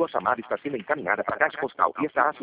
Sua chamada está sendo encaminhada para a caixa postal e estará